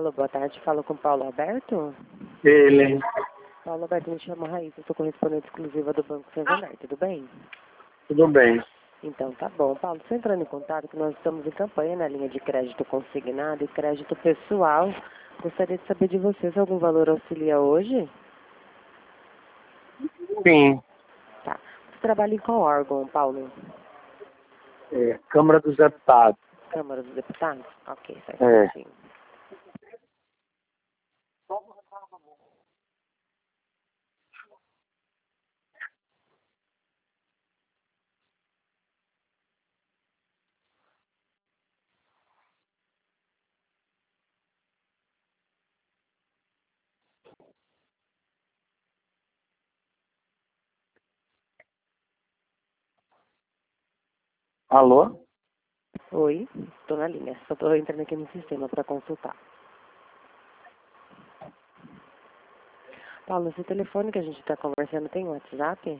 Alô, boa tarde. Falo com Paulo Alberto. Ele. Paulo Alberto, me chama Raíssa. Eu sou correspondente exclusiva do Banco Santander. Tudo bem? Tudo bem. Então, tá bom. Paulo, você entrando em contato que nós estamos em campanha na linha de crédito consignado e crédito pessoal. Gostaria de saber de vocês algum valor auxilia hoje? Sim. Tá. Você trabalha em qual órgão, Paulo? Câmara dos Deputados. Câmara dos Deputados? Ok, faz É. certinho. Alô? Oi, estou na linha. Só estou entrando aqui no sistema para consultar. Paulo, esse telefone que a gente está conversando tem WhatsApp?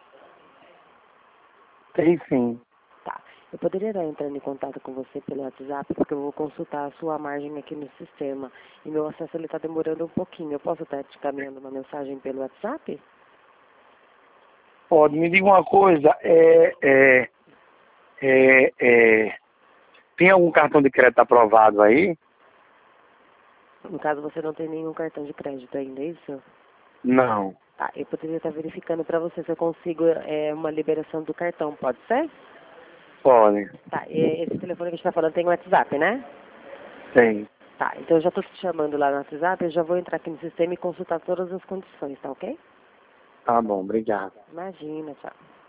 Tem sim. Tá. Eu poderia estar entrando em contato com você pelo WhatsApp, porque eu vou consultar a sua margem aqui no sistema. E meu acesso está demorando um pouquinho. Eu posso estar te caminhando uma mensagem pelo WhatsApp? Pode, me diga uma coisa. Tem algum cartão de crédito aprovado aí? No caso, você não tem nenhum cartão de crédito ainda, é isso? Não. Tá. Eu poderia estar verificando para você se eu consigo uma liberação do cartão, pode ser? Pode. Tá. Esse telefone que a gente está falando tem WhatsApp, né? Tem. Tá. Então eu já estou te chamando lá no WhatsApp, eu já vou entrar aqui no sistema e consultar todas as condições, tá ok? Tá bom, obrigado. Imagina, tchau.